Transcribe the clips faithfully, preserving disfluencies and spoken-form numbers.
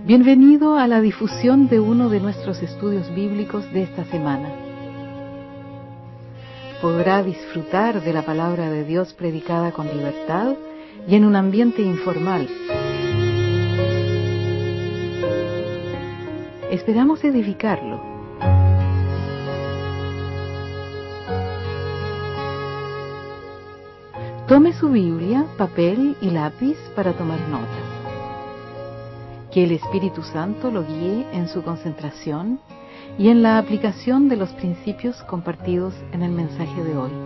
Bienvenido a la difusión de uno de nuestros estudios bíblicos de esta semana. Podrá disfrutar de la palabra de Dios predicada con libertad y en un ambiente informal. Esperamos edificarlo. Tome su Biblia, papel y lápiz para tomar notas. Que el Espíritu Santo lo guíe en su concentración y en la aplicación de los principios compartidos en el mensaje de hoy.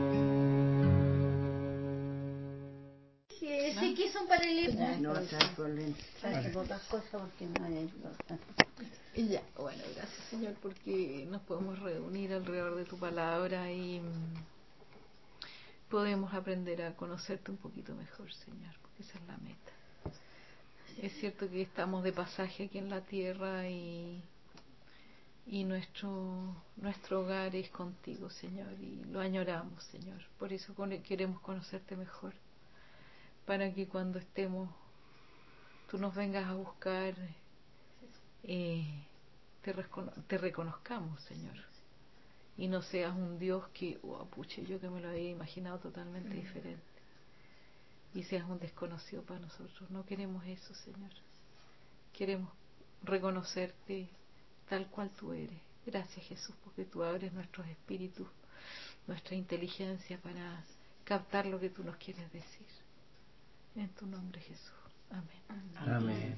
Sí, sí que son paralelos. No, otras cosas porque no hay. Y ya, bueno, gracias Señor porque nos podemos reunir alrededor de tu palabra y podemos aprender a conocerte un poquito mejor, Señor, porque esa es la meta. Es cierto que estamos de pasaje aquí en la tierra y, y nuestro, nuestro hogar es contigo, Señor, y lo añoramos, Señor. Por eso queremos conocerte mejor, para que cuando estemos, tú nos vengas a buscar, eh, te, recono- te reconozcamos, Señor, y no seas un Dios que, oh, puche, yo que me lo había imaginado totalmente mm. diferente, y seas un desconocido para nosotros. No queremos eso, Señor. Queremos reconocerte tal cual tú eres. Gracias, Jesús, porque tú abres nuestros espíritus, nuestra inteligencia para captar lo que tú nos quieres decir. En tu nombre, Jesús. Amén. Amén. Amén.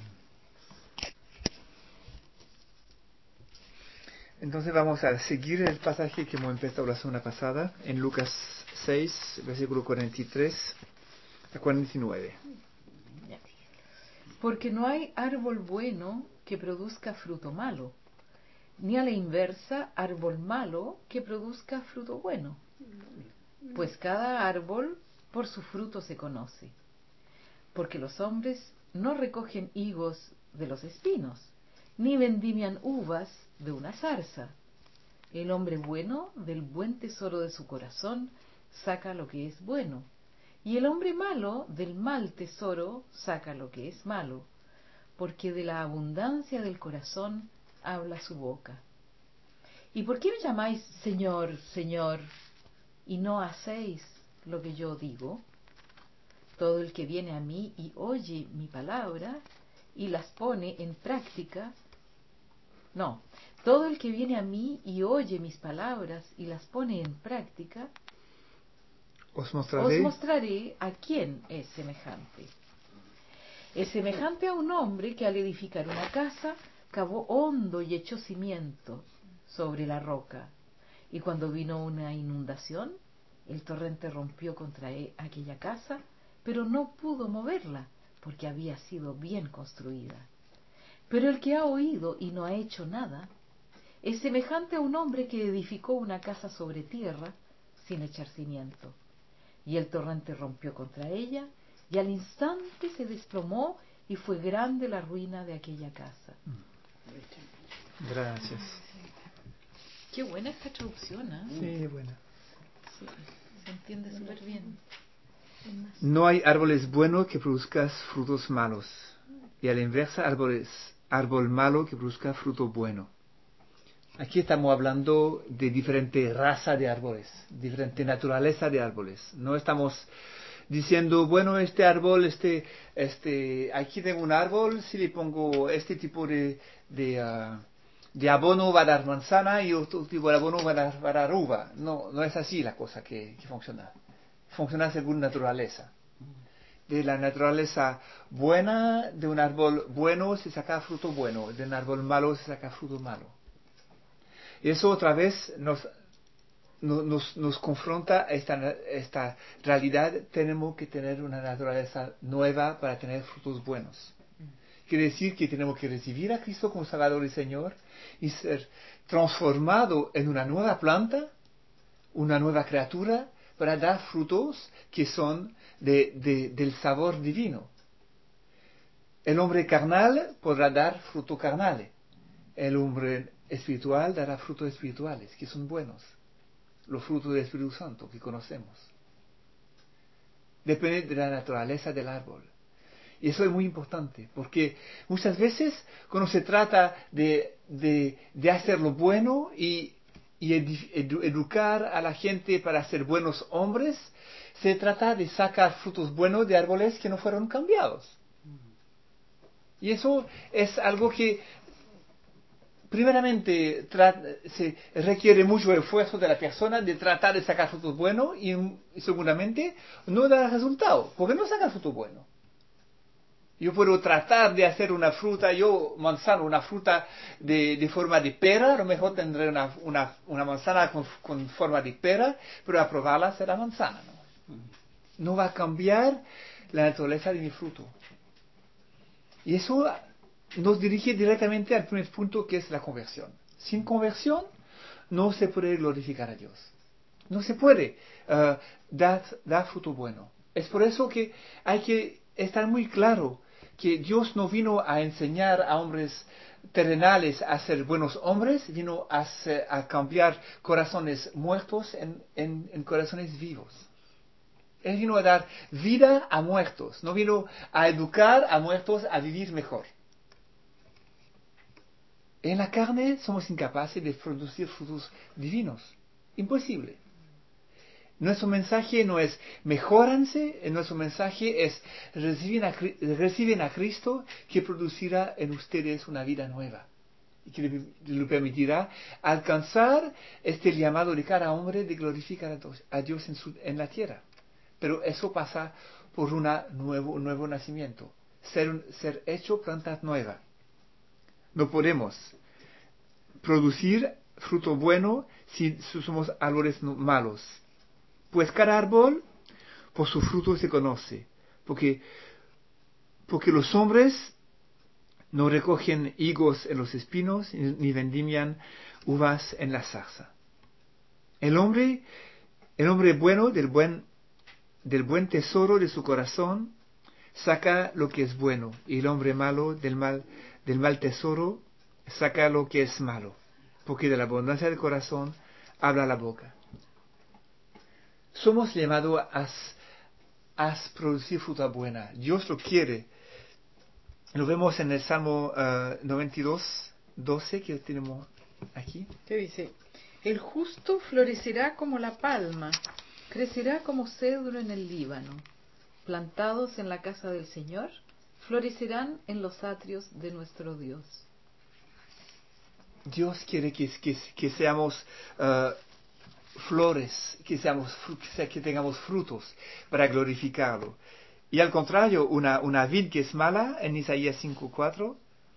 Entonces vamos a seguir el pasaje que hemos empezado la semana pasada, en Lucas seis, versículo cuarenta y tres a cuarenta y nueve. Porque no hay árbol bueno que produzca fruto malo, ni a la inversa árbol malo que produzca fruto bueno. Pues cada árbol por su fruto se conoce. Porque los hombres no recogen higos de los espinos, ni vendimian uvas de una zarza. El hombre bueno del buen tesoro de su corazón saca lo que es bueno, y el hombre malo del mal tesoro saca lo que es malo, porque de la abundancia del corazón habla su boca. ¿Y por qué me llamáis Señor, Señor, y no hacéis lo que yo digo? Todo el que viene a mí y oye mi palabra y las pone en práctica, no, todo el que viene a mí y oye mis palabras y las pone en práctica, os mostraré, os mostraré a quién es semejante. Es semejante a un hombre que al edificar una casa cavó hondo y echó cimiento sobre la roca, y cuando vino una inundación, el torrente rompió contra él, aquella casa, pero no pudo moverla, porque había sido bien construida. Pero el que ha oído y no ha hecho nada, es semejante a un hombre que edificó una casa sobre tierra sin echar cimiento. Y el torrente rompió contra ella, y al instante se desplomó, y fue grande la ruina de aquella casa. Gracias. Qué buena esta traducción, ¿eh? Sí, buena. Sí, se entiende súper bien. No hay árboles buenos que produzcan frutos malos, y a la inversa árboles, árbol malo que produzca fruto bueno. Aquí estamos hablando de diferente raza de árboles, diferente naturaleza de árboles. No estamos diciendo, bueno, este árbol, este, este, aquí tengo un árbol, si le pongo este tipo de, de, uh, de abono va a dar manzana y otro tipo de abono va a dar, va a dar uva. No, no es así la cosa que, que funciona. Funciona según naturaleza. De la naturaleza buena, de un árbol bueno se saca fruto bueno, de un árbol malo se saca fruto malo. Eso otra vez nos, nos, nos confronta a esta, esta realidad. Tenemos que tener una naturaleza nueva para tener frutos buenos. Quiere decir que tenemos que recibir a Cristo como Salvador y Señor y ser transformado en una nueva planta, una nueva criatura, para dar frutos que son de, de, del sabor divino. El hombre carnal podrá dar fruto carnal. El hombre espiritual dará frutos espirituales, que son buenos. Los frutos del Espíritu Santo que conocemos. Depende de la naturaleza del árbol. Y eso es muy importante, porque muchas veces cuando se trata de, de, de hacer lo bueno y, y edu, educar a la gente para ser buenos hombres, se trata de sacar frutos buenos de árboles que no fueron cambiados. Y eso es algo que primeramente se requiere mucho esfuerzo de la persona de tratar de sacar frutos buenos y, y segundamente no da resultado, porque no saca frutos buenos. Yo puedo tratar de hacer una fruta, yo manzana, una fruta de, de forma de pera, a lo mejor tendré una, una, una manzana con, con forma de pera, pero a probarla será manzana, ¿no? No va a cambiar la naturaleza de mi fruto. Y eso nos dirige directamente al primer punto, que es la conversión. Sin conversión no se puede glorificar a Dios. No se puede uh, dar, dar fruto bueno. Es por eso que hay que estar muy claro que Dios no vino a enseñar a hombres terrenales a ser buenos hombres, vino a, ser, a cambiar corazones muertos en, en, en corazones vivos. Él vino a dar vida a muertos, no vino a educar a muertos a vivir mejor. En la carne somos incapaces de producir frutos divinos. Imposible. Nuestro mensaje no es mejóranse, nuestro mensaje es reciben a, reciben a Cristo, que producirá en ustedes una vida nueva y que le, le permitirá alcanzar este llamado de cada hombre de glorificar a Dios, a Dios en, su, en la tierra. Pero eso pasa por una nuevo, un nuevo nacimiento, ser, un, ser hecho planta nueva. No podemos producir fruto bueno si somos árboles malos. Pues cada árbol por su fruto se conoce, porque, porque los hombres no recogen higos en los espinos, ni vendimian uvas en la zarza. El hombre, el hombre bueno del buen, del buen tesoro de su corazón saca lo que es bueno, y el hombre malo del mal, del mal tesoro saca lo que es malo, porque de la abundancia del corazón habla la boca. Somos llamados a, a producir fruta buena. Dios lo quiere. Lo vemos en el Salmo uh, noventa y dos, doce que tenemos aquí. ¿Qué dice? El justo florecerá como la palma, crecerá como cedro en el Líbano. Plantados en la casa del Señor, florecerán en los atrios de nuestro Dios. Dios quiere que, que, que seamos uh, flores, que, seamos, que tengamos frutos para glorificarlo. Y al contrario, una, una vid que es mala, en Isaías cinco cuatro.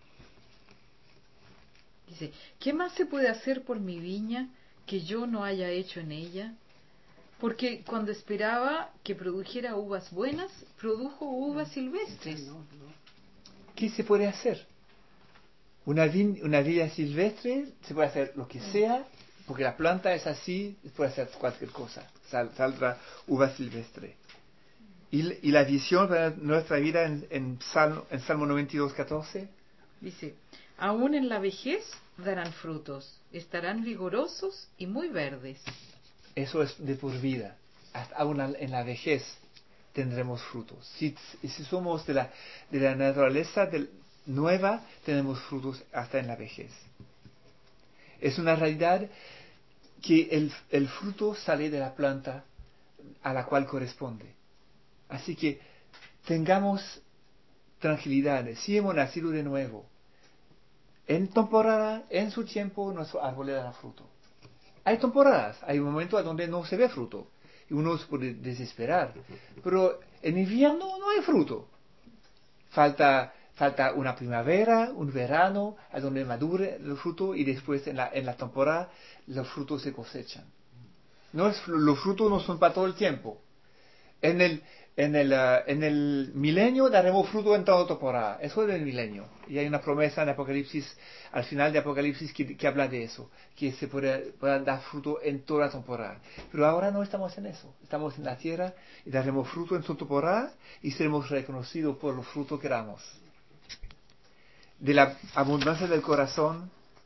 Dice, ¿qué más se puede hacer por mi viña que yo no haya hecho en ella? Porque cuando esperaba que produjera uvas buenas, produjo uvas silvestres. ¿Qué se puede hacer? Una, vid, una vida silvestre se puede hacer lo que sea, porque la planta es así, puede hacer cualquier cosa, sal, saldrá uva silvestre. Y, y la visión para nuestra vida en, en, Salmo, en Salmo noventa y dos catorce dice, aún en la vejez darán frutos, estarán vigorosos y muy verdes. Eso es de por vida, hasta aún en la vejez tendremos frutos. Si, si somos de la, de la naturaleza del, nueva, tenemos frutos hasta en la vejez. Es una realidad que el, el fruto sale de la planta a la cual corresponde. Así que tengamos tranquilidad, si hemos nacido de nuevo, en temporada, en su tiempo, nuestro árbol le dará fruto. Hay temporadas, hay momentos donde no se ve fruto, y uno se puede desesperar, pero en invierno no hay fruto. Falta, falta una primavera, un verano, a donde madure el fruto, y después en la, en la temporada los frutos se cosechan. No es, los frutos no son para todo el tiempo. En el, en el, uh, en el milenio daremos fruto en toda temporada. Eso es el milenio. Y hay una promesa en Apocalipsis, al final de Apocalipsis, que, que habla de eso, que se puede, puede dar fruto en toda temporada. Pero ahora no estamos en eso. Estamos en la tierra y daremos fruto en su temporada y seremos reconocidos por los frutos que damos. De la abundancia del corazón,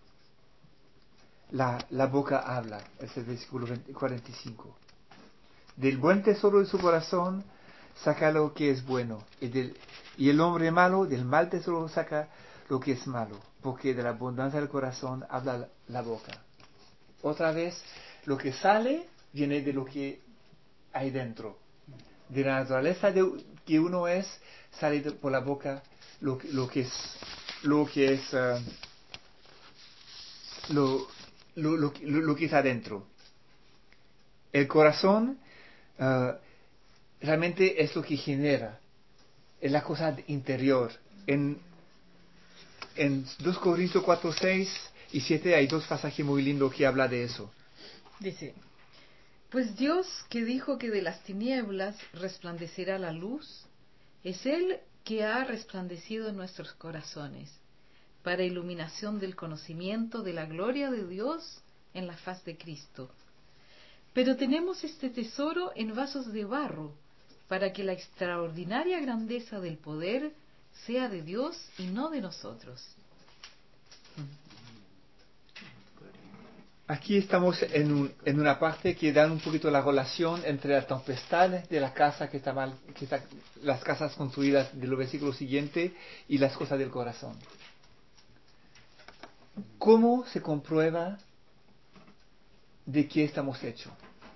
la, la boca habla. Es el versículo cuarenta y cinco. Del buen tesoro de su corazón saca lo que es bueno, y, del, y el hombre malo del mal tesoro saca lo que es malo, porque de la abundancia del corazón habla la, la boca. Otra vez, lo que sale viene de lo que hay dentro. De la naturaleza de, que uno es, sale de, por la boca lo, lo que es, lo que es, uh, lo, lo, lo, lo, lo que está adentro. El corazón uh, realmente es lo que genera, es la cosa interior. En, en dos Corintios cuatro, seis y siete hay dos pasajes muy lindos que hablan de eso. Dice, pues Dios que dijo que de las tinieblas resplandecerá la luz, es Él que ha resplandecido en nuestros corazones, para iluminación del conocimiento de la gloria de Dios en la faz de Cristo. Pero tenemos este tesoro en vasos de barro, para que la extraordinaria grandeza del poder sea de Dios y no de nosotros. Aquí estamos en, un, en una parte que da un poquito la relación entre la tempestad de la casa que está mal, que está, las casas construidas de los versículos siguientes y las cosas del corazón. ¿Cómo se comprueba de qué estamos hechos?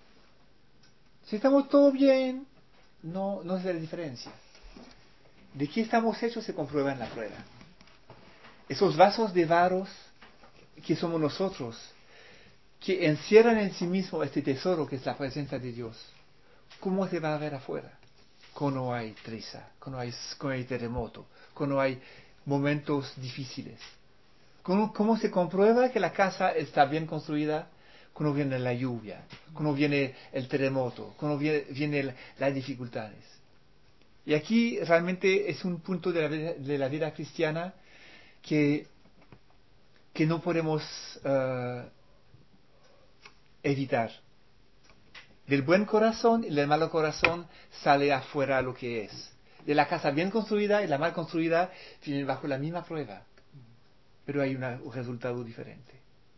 Si estamos todo bien, no, no es la diferencia. De qué estamos hechos se comprueba en la prueba. Esos vasos de barro que somos nosotros, que encierran en sí mismo este tesoro que es la presencia de Dios, ¿cómo se va a ver afuera? Cuando hay tristeza, cuando hay, cuando hay terremoto, cuando hay momentos difíciles. ¿Cómo, ¿Cómo se comprueba que la casa está bien construida? Cuando viene la lluvia, cuando viene el terremoto, cuando viene, viene las dificultades. Y aquí realmente es un punto de la vida, de la vida cristiana que, que no podemos uh, evitar. Del buen corazón y del malo corazón sale afuera lo que es. De la casa bien construida y la mal construida vienen bajo la misma prueba, pero hay una, un resultado diferente.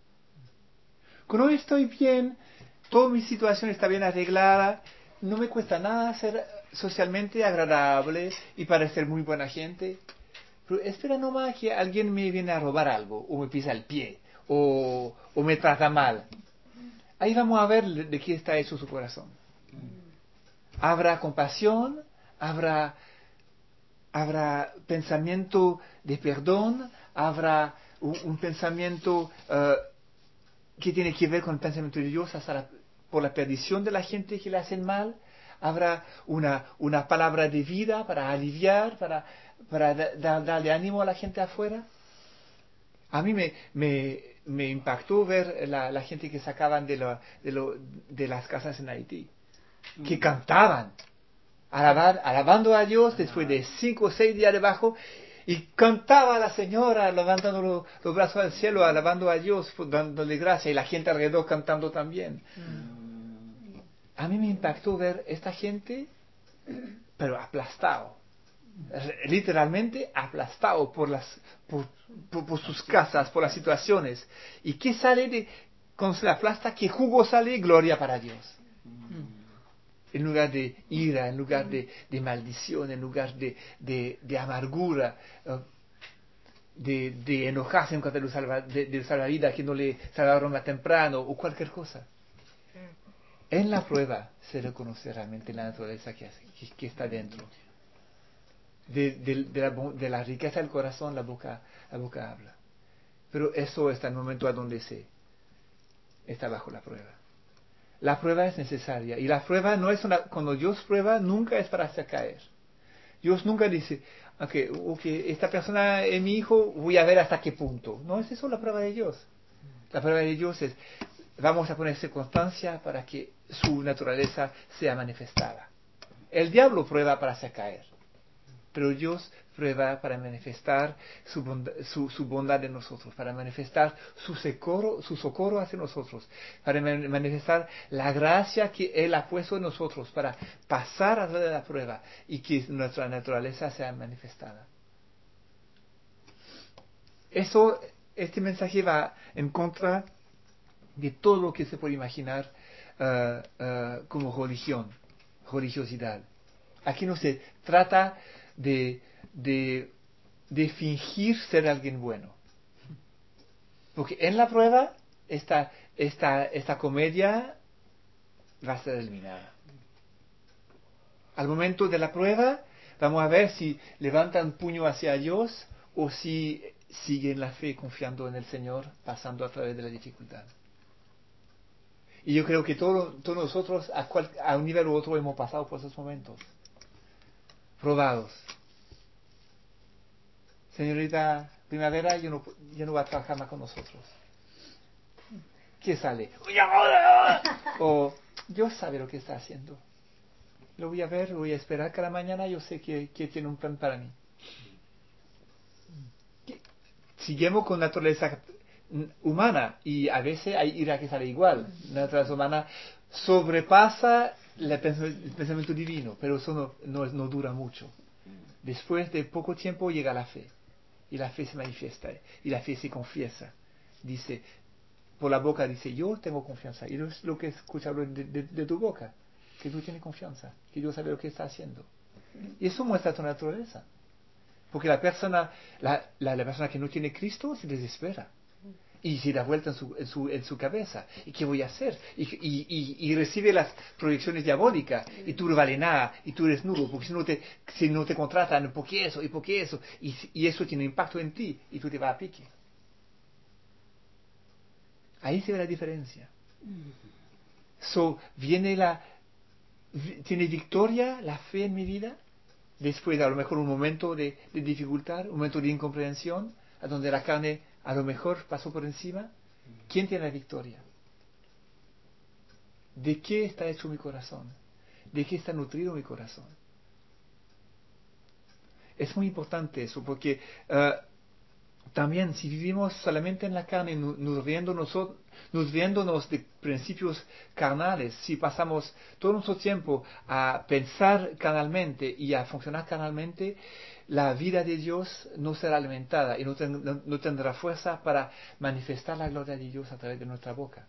Cuando estoy bien, toda mi situación está bien arreglada, no me cuesta nada ser socialmente agradable y parecer muy buena gente, pero espera nomás que alguien me viene a robar algo, o me pisa el pie, o, o me trata mal. Ahí vamos a ver de qué está hecho su corazón. Habrá compasión, habrá, habrá pensamiento de perdón, habrá un, un pensamiento uh, que tiene que ver con el pensamiento de Dios hasta la, por la perdición de la gente que le hacen mal. Habrá una, una palabra de vida para aliviar, para, para da, da, darle ánimo a la gente afuera. A mí me, me, me impactó ver la, la gente que sacaban de, lo, de, lo, de las casas en Haití, que cantaban, alabar, alabando a Dios después de cinco o seis días debajo, y cantaba la señora levantando los, los brazos al cielo, alabando a Dios, dándole gracias, y la gente alrededor cantando también. A mí me impactó ver esta gente, pero aplastado. Literalmente aplastado por las por, por, por sus casas, por las situaciones. ¿Y qué sale de cuando se aplasta? ¿Qué jugo sale? Gloria para Dios. Mm. En lugar de ira, en lugar de, de maldición, en lugar de, de, de amargura, uh, de, de enojarse en contra del salva, de, de salvavidas que no le salvaron más temprano o cualquier cosa. En la prueba se reconoce realmente la naturaleza que, hace, que, que está dentro. De, de, de, la, de la riqueza del corazón la boca, la boca habla. Pero eso está en el momento a donde se está bajo la prueba. La prueba es necesaria. Y la prueba no es una... Cuando Dios prueba, nunca es para hacer caer. Dios nunca dice, okay, okay, esta persona es mi hijo, voy a ver hasta qué punto. No es eso la prueba de Dios. La prueba de Dios es, vamos a poner circunstancias para que su naturaleza sea manifestada. El diablo prueba para hacer caer. Pero Dios prueba para manifestar su bondad, su, su bondad en nosotros, para manifestar su socorro, su socorro hacia nosotros, para manifestar la gracia que Él ha puesto en nosotros, para pasar a través de la prueba y que nuestra naturaleza sea manifestada. Eso, este mensaje va en contra de todo lo que se puede imaginar uh, uh, como religión, religiosidad. Aquí no se trata de, de, de fingir ser alguien bueno. Porque en la prueba, esta, esta, esta comedia va a ser eliminada. Al momento de la prueba, vamos a ver si levantan puño hacia Dios o si siguen la fe confiando en el Señor, pasando a través de la dificultad. Y yo creo que todo, todos nosotros, a, cual, a un nivel u otro, hemos pasado por esos momentos. Probados. Señorita Primavera, yo no, yo no voy a trabajar más con nosotros. ¿Qué sale? O Dios sabe lo que está haciendo. Lo voy a ver, lo voy a esperar cada mañana, yo sé que, que tiene un plan para mí. Seguimos con la naturaleza humana y a veces hay ira que sale igual. La naturaleza humana sobrepasa el pensamiento divino, pero eso no, no, no dura mucho. Después de poco tiempo llega la fe y la fe se manifiesta y la fe se confiesa. Dice, por la boca dice, yo tengo confianza. Y es lo que escucha de, de, de tu boca, que tú tienes confianza, que Dios sabe lo que está haciendo. Y eso muestra tu naturaleza. Porque la persona, la, la, la persona que no tiene Cristo se desespera. Y se da vuelta en su, en su, en su cabeza. ¿Y qué voy a hacer? Y, y, y, y recibe las proyecciones diabólicas. Y tú no vales nada. Y tú eres nulo. Porque si no te, si no te contratan, ¿por qué eso? ¿Y por qué eso? Y, y eso tiene impacto en ti. Y tú te vas a pique. Ahí se ve la diferencia. So, viene la, tiene victoria la fe en mi vida. Después de a lo mejor un momento de, de dificultad, un momento de incomprensión, a donde la carne a lo mejor pasó por encima. ¿Quién tiene la victoria? ¿De qué está hecho mi corazón? ¿De qué está nutrido mi corazón? Es muy importante eso, porque uh, también si vivimos solamente en la carne, nutriéndonos, nutriéndonos de principios carnales, si pasamos todo nuestro tiempo a pensar carnalmente y a funcionar carnalmente, la vida de Dios no será alimentada y no, ten, no, no tendrá fuerza para manifestar la gloria de Dios a través de nuestra boca.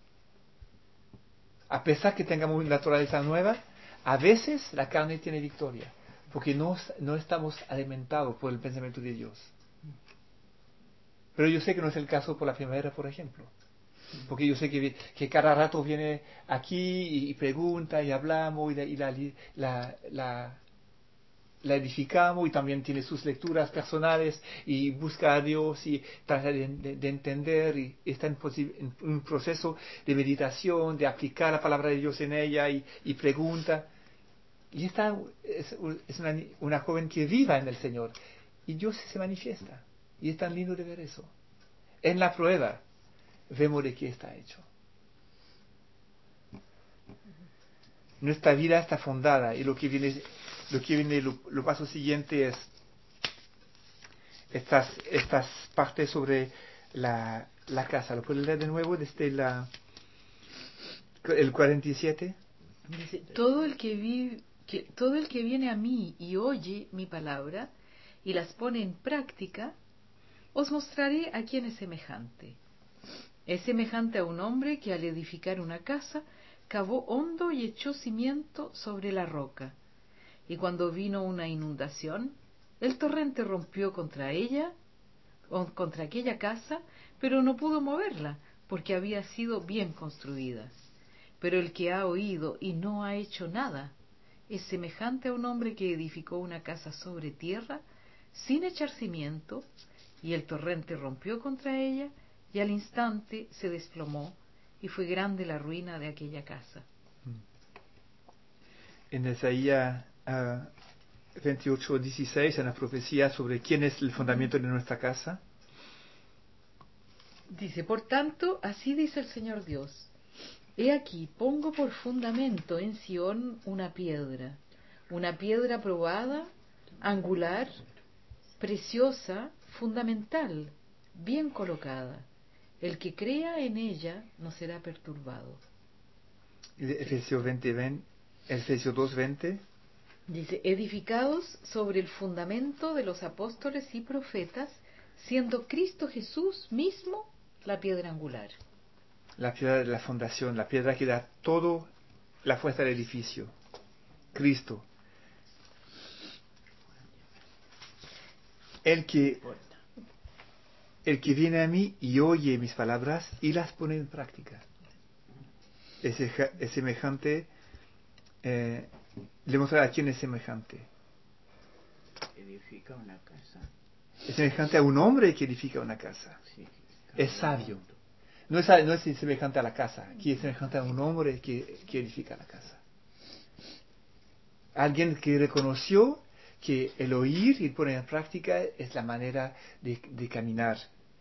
A pesar que tengamos una naturaleza nueva, a veces la carne tiene victoria, porque no, no estamos alimentados por el pensamiento de Dios. Pero yo sé que no es el caso por la primavera, por ejemplo. Porque yo sé que, que cada rato viene aquí y, y pregunta y hablamos y, la, y la, la, la, la edificamos y también tiene sus lecturas personales y busca a Dios y trata de, de, de entender y está en, en un proceso de meditación, de aplicar la palabra de Dios en ella y, y pregunta. Y esta es, es una, una joven que viva en el Señor y Dios se manifiesta. Y es tan lindo de ver eso. En la prueba vemos de qué está hecho. Nuestra vida está fundada y lo que viene, lo que viene, lo, lo paso siguiente es estas, estas partes sobre la, la casa. ¿Lo puedes leer de nuevo desde la, el cuarenta y siete? Dice, todo el que vive, que todo el que viene a mí y oye mi palabra y las pone en práctica, os mostraré a quién es semejante. Es semejante a un hombre que al edificar una casa cavó hondo y echó cimiento sobre la roca. Y cuando vino una inundación, el torrente rompió contra ella, o contra aquella casa, pero no pudo moverla, porque había sido bien construida. Pero el que ha oído y no ha hecho nada, es semejante a un hombre que edificó una casa sobre tierra, sin echar cimiento, y el torrente rompió contra ella, y al instante se desplomó, y fue grande la ruina de aquella casa. En Isaías uh, veintiocho dieciséis, en la profecía sobre quién es el fundamento de nuestra casa. Dice, por tanto, así dice el Señor Dios, he aquí, pongo por fundamento en Sión una piedra, una piedra probada, angular, preciosa, fundamental, bien colocada. El que crea en ella no será perturbado. Efesios veinte, veinte, Efesios dos veinte. Dice, edificados sobre el fundamento de los apóstoles y profetas, siendo Cristo Jesús mismo la piedra angular. La piedra de la fundación, la piedra que da todo la fuerza del edificio. Cristo. El que, el que viene a mí y oye mis palabras y las pone en práctica. Es, es semejante, eh, le mostrará a quién es semejante. Edifica una casa. Es semejante a un hombre que edifica una casa. Sí, Es sabio. No es, no es semejante a la casa. Aquí es semejante a un hombre que, que edifica la casa. Alguien que reconoció que el oír y poner en práctica es la manera de, de caminar.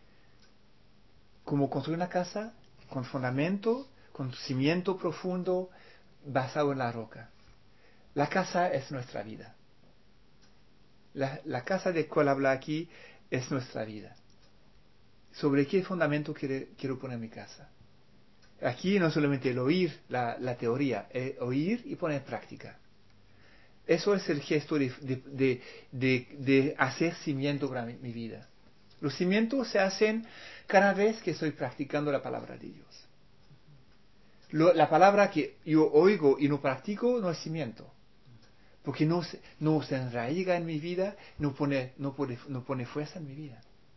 Como construir una casa con fundamento, con cimiento profundo, basado en la roca. La casa es nuestra vida. La, la casa de cual habla aquí es nuestra vida. ¿Sobre qué fundamento quiere, quiero poner mi casa? Aquí no solamente el oír, la, la teoría, el oír y poner en práctica. Eso es el gesto de, de, de, de, de hacer cimiento para mi, mi vida. Los cimientos se hacen cada vez que estoy practicando la palabra de Dios. Lo, la palabra que yo oigo y no practico no es cimiento. Porque no se, no se enraiga en mi vida, no pone, no, pone, no pone fuerza en mi vida.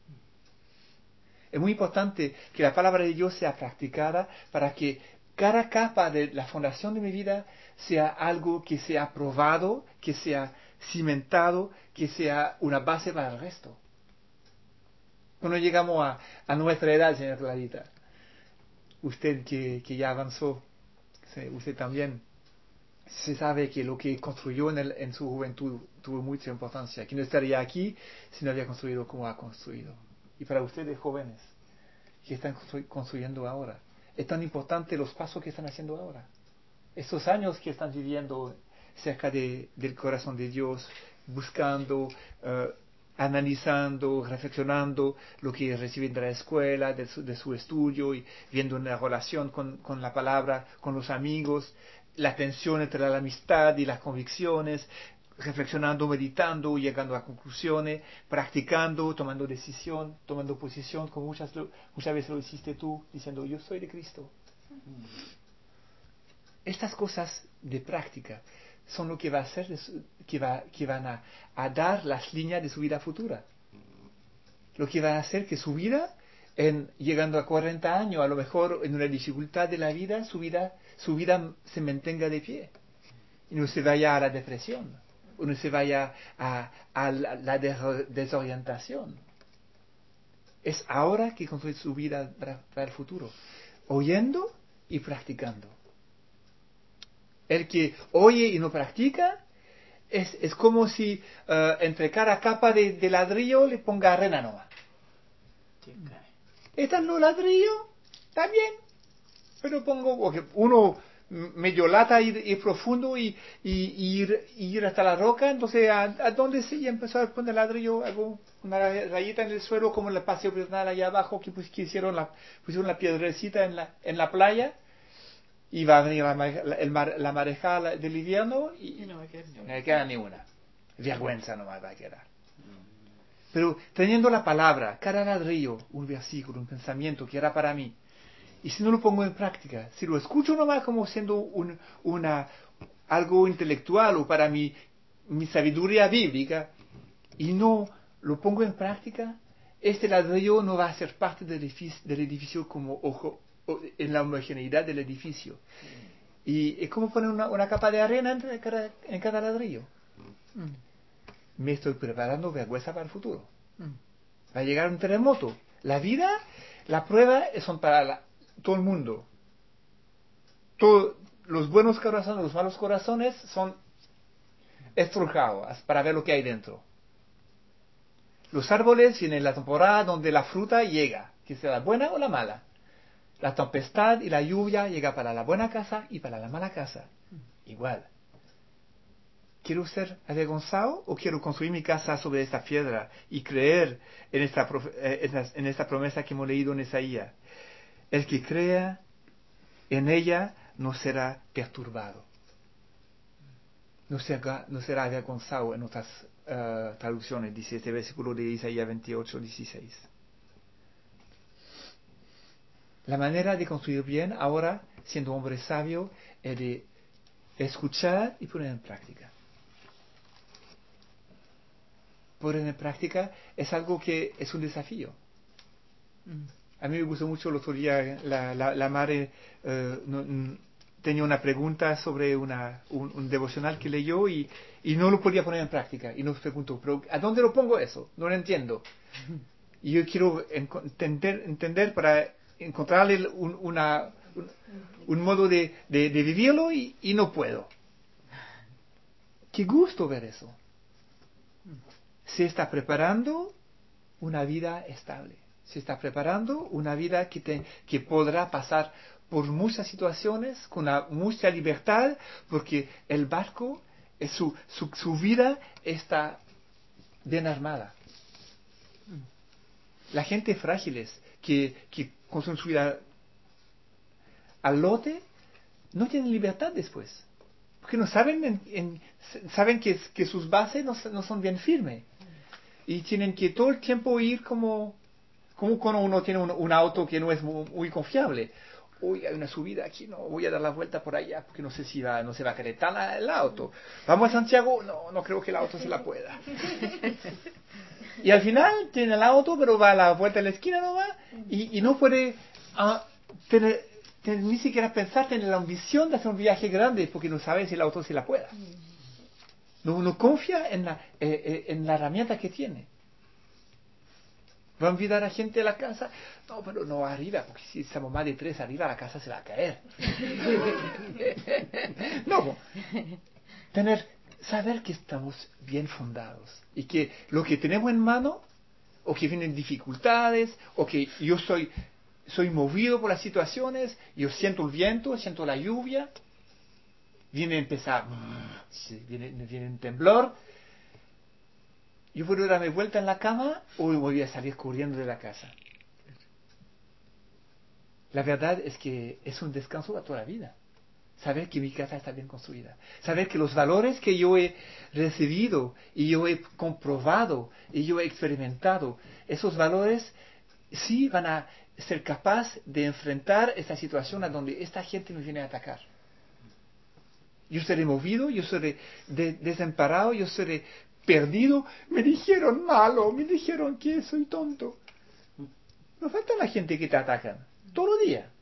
Es muy importante que la palabra de Dios sea practicada para que cada capa de la fundación de mi vida sea algo que sea probado, que sea cimentado, que sea una base para el resto. Cuando llegamos a, a nuestra edad, señora Clarita, usted que, que ya avanzó, usted también, se sabe que lo que construyó en, el, en su juventud tuvo mucha importancia, que no estaría aquí si no había construido como ha construido. Y para ustedes jóvenes que están constru- construyendo ahora, es tan importante los pasos que están haciendo ahora. Estos años que están viviendo cerca de, del corazón de Dios, buscando, uh, analizando, reflexionando lo que reciben de la escuela, de su, de su estudio, y viendo una relación con, con la palabra, con los amigos, la tensión entre la amistad y las convicciones, reflexionando, meditando, llegando a conclusiones, practicando, tomando decisión, tomando posición, como muchas, muchas veces lo hiciste tú, diciendo yo soy de Cristo. Estas cosas de práctica son lo que va a hacer, que, va, que van a, a dar las líneas de su vida futura. Lo que va a hacer que su vida, en, llegando a cuarenta años, a lo mejor en una dificultad de la vida, su vida, su vida se mantenga de pie. Y no se vaya a la depresión, o no se vaya a, a la, la desorientación. Es ahora que construye su vida para, para el futuro, oyendo y practicando. El que oye y no practica es, es como si uh, entre cada capa de, de ladrillo le ponga arena nomás. Esta no ladrillo, está bien, pero pongo porque uno medio lata ir, ir profundo y, y, y ir, y ir hasta la roca, entonces ¿a, a dónde sí empezó a poner ladrillo? Hago una rayita en el suelo como en el paseo peatonal allá abajo que, pues, que hicieron la, pusieron la piedrecita en la, en la playa. Y va a venir la, la, el mar, la marejada del invierno y, y no va a quedar ni una. No queda ni una. Vergüenza no va a quedar. Pero teniendo la palabra, cada ladrillo, un versículo, un pensamiento que era para mí, y si no lo pongo en práctica, si lo escucho nomás como siendo un, una, algo intelectual o para mi, mi sabiduría bíblica, y no lo pongo en práctica, este ladrillo no va a ser parte del edificio, del edificio como ojo, en la homogeneidad del edificio. Y es como poner una, una capa de arena en cada, en cada ladrillo. Mm. Me estoy preparando vergüenza para el futuro. Mm. Va a llegar un terremoto. La vida, la prueba son para la, todo el mundo. Todo, los buenos corazones, los malos corazones son estrujados para ver lo que hay dentro. Los árboles vienen en la temporada donde la fruta llega, que sea la buena o la mala. La tempestad y la lluvia llega para la buena casa y para la mala casa. Igual. ¿Quiero ser avergonzado o quiero construir mi casa sobre esta piedra y creer en esta, en esta promesa que hemos leído en Isaías? El que crea en ella no será perturbado. No será, no será avergonzado en otras uh, traducciones, dice este versículo de Isaías veintiocho, dieciséis. La manera de construir bien ahora, siendo hombre sabio, es de escuchar y poner en práctica. poner en práctica es algo que es un desafío. A mí me gustó mucho el otro día, la, la, la madre eh, no, n- tenía una pregunta sobre una, un, un devocional que leyó y, y no lo podía poner en práctica. Y nos preguntó, ¿pero a dónde lo pongo eso? No lo entiendo. Y yo quiero enco- entender, entender para encontrarle un, una, un, un modo de, de, de vivirlo y, y no puedo. Qué gusto ver eso. Se está preparando una vida estable. Se está preparando una vida que, te, que podrá pasar por muchas situaciones con una, mucha libertad, porque el barco, es su, su, su vida está bien armada. La gente frágiles que, que construyen su vida al lote no tienen libertad después. Porque no saben, en, en, saben que, que sus bases no, no son bien firmes. Y tienen que todo el tiempo ir como, como cuando uno tiene un, un auto que no es muy, muy confiable. Uy, hay una subida aquí, no, voy a dar la vuelta por allá porque no sé si va, no se va a querer tan el auto. Vamos a Santiago, no, no creo que el auto se la pueda. Y al final tiene el auto, pero va a la vuelta de la esquina nomás y, y no puede uh, tener, tener, ni siquiera pensar en la ambición de hacer un viaje grande porque no sabe si el auto se la pueda. No, no confía en la, eh, eh, en la herramienta que tiene. ¿Va a invitar a gente a la casa? No, pero no arriba, porque si estamos más de tres arriba, la casa se va a caer. No, tener, saber que estamos bien fundados y que lo que tenemos en mano, o que vienen dificultades, o que yo soy, soy movido por las situaciones, yo siento el viento, siento la lluvia, viene a empezar, viene, viene un temblor. Yo puedo darme vuelta en la cama o voy a salir corriendo de la casa. La verdad es que es un descanso para toda la vida. Saber que mi casa está bien construida. Saber que los valores que yo he recibido y yo he comprobado y yo he experimentado, esos valores sí van a ser capaces de enfrentar esta situación a donde esta gente me viene a atacar. Yo seré movido, yo seré de, desamparado, yo seré perdido. Me dijeron malo, me dijeron que soy tonto. No falta la gente que te atacan todo el día.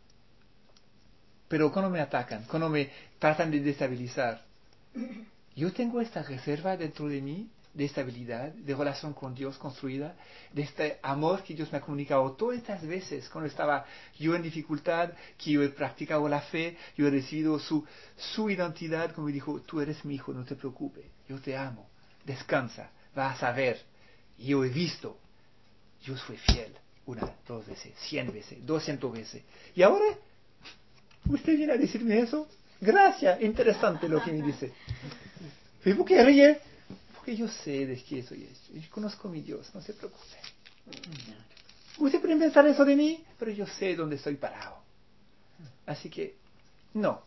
Pero cuando me atacan, cuando me tratan de destabilizar, yo tengo esta reserva dentro de mí de estabilidad, de relación con Dios construida, de este amor que Dios me ha comunicado todas estas veces cuando estaba yo en dificultad, que yo he practicado la fe, yo he recibido su, su identidad, como me dijo, tú eres mi hijo, no te preocupes, yo te amo, descansa, vas a ver. Y yo he visto, yo soy fiel, una, dos veces, cien veces, doscientas veces. Y ahora, usted viene a decirme eso, gracias, interesante lo que me dice. ¿Y por qué ríe? Porque yo sé de qué soy esto. Yo conozco a mi Dios, no se preocupe. Usted puede pensar eso de mí, pero yo sé dónde estoy parado. Así que, no.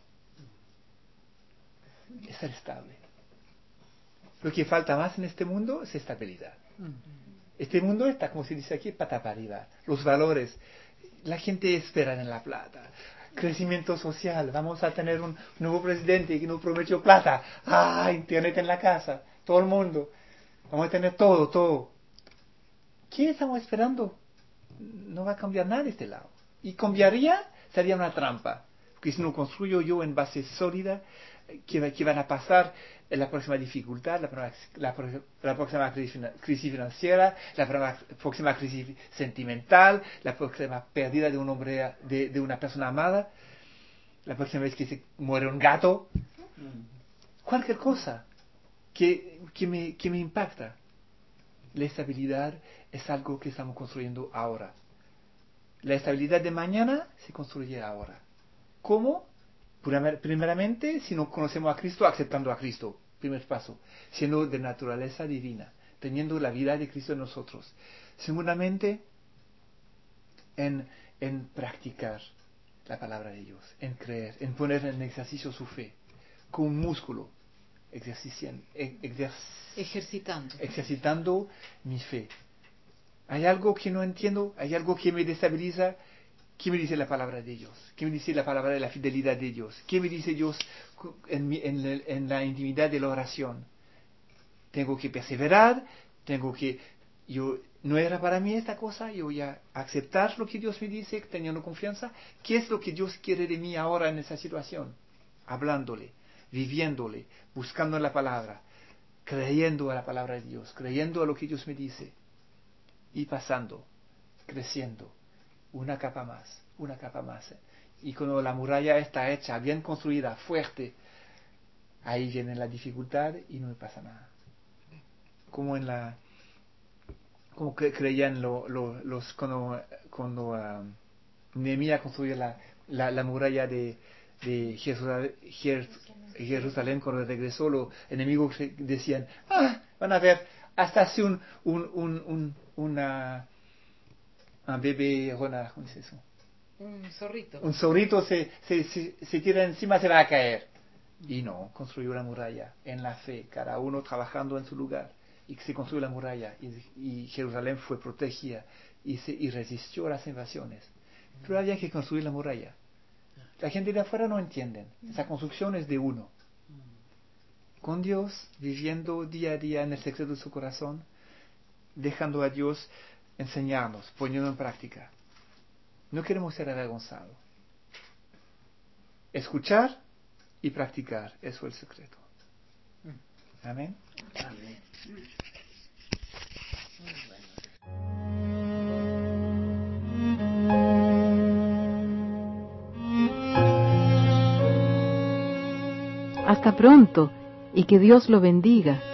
Es ser estable. Lo que falta más en este mundo es estabilidad. Este mundo está, como se dice aquí, pata para arriba. Los valores. La gente espera en la plata. Crecimiento social. Vamos a tener un nuevo presidente que nos prometió plata. Ah, internet en la casa. Todo el mundo. Vamos a tener todo, todo. ¿Qué estamos esperando? No va a cambiar nada de este lado. Y cambiaría, sería una trampa. Porque si no construyo yo en base sólida, que, que van a pasar la próxima dificultad, la, la, la próxima crisis, crisis financiera, la próxima crisis sentimental, la próxima pérdida de un hombre, de, de una persona amada, la próxima vez que se muere un gato, cualquier cosa que, que, me, que me impacta. La estabilidad es algo que estamos construyendo ahora. La estabilidad de mañana se construye ahora. ¿Cómo? Primeramente, si no conocemos a Cristo, aceptando a Cristo, primer paso, siendo de naturaleza divina, teniendo la vida de Cristo en nosotros. Segundamente, en, en practicar la palabra de Dios, en creer, en poner en ejercicio su fe, con un músculo, ejercitando, ejercitando. ejercitando mi fe. Hay algo que no entiendo, hay algo que me destabiliza. ¿Qué me dice la palabra de Dios? ¿Qué me dice la palabra de la fidelidad de Dios? ¿Qué me dice Dios en, mi, en, el, en la intimidad de la oración? Tengo que perseverar, Tengo que, yo, no era para mí esta cosa, yo voy a aceptar lo que Dios me dice, teniendo confianza. ¿Qué es lo que Dios quiere de mí ahora en esa situación? Hablándole, viviéndole, buscando la palabra, creyendo a la palabra de Dios, creyendo a lo que Dios me dice, y pasando, creciendo, una capa más, una capa más. Y cuando la muralla está hecha, bien construida, fuerte, ahí viene la dificultad y no me pasa nada. Como en la, como que creían lo, lo, los cuando cuando uh, Nehemías construyó la, la, la muralla de, de Jerusalén, Jerusalén, cuando regresó, los enemigos decían, ah, van a ver, hasta hace un un un un una, un bebé, una, ¿cómo se dice eso? Un zorrito. Un zorrito se, se, se, se tira encima, se va a caer. Y no, construyó la muralla en la fe, cada uno trabajando en su lugar. Y se construyó la muralla y, y Jerusalén fue protegida y, se, y resistió a las invasiones. Pero había que construir la muralla. La gente de afuera no entiende. Esa construcción es de uno. Con Dios, viviendo día a día en el secreto de su corazón, dejando a Dios enseñarnos, poniendo en práctica. No queremos ser avergonzados. Escuchar y practicar, eso es el secreto. Amén. Amén. Muy bueno. Hasta pronto y que Dios lo bendiga.